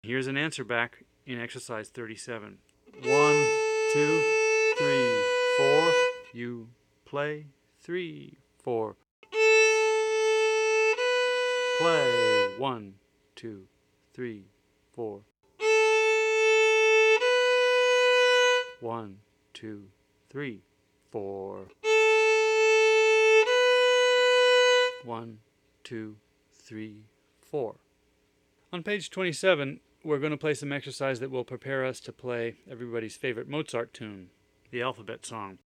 Here's an answer back in exercise 37. 1, 2, 3, 4. You play 3, 4. Play 1, 2, 3, 4. 1, 2, 3, 4. 1, 2, 3, 4. On page 27, we're going to play some exercise that will prepare us to play everybody's favorite Mozart tune, the Alphabet Song.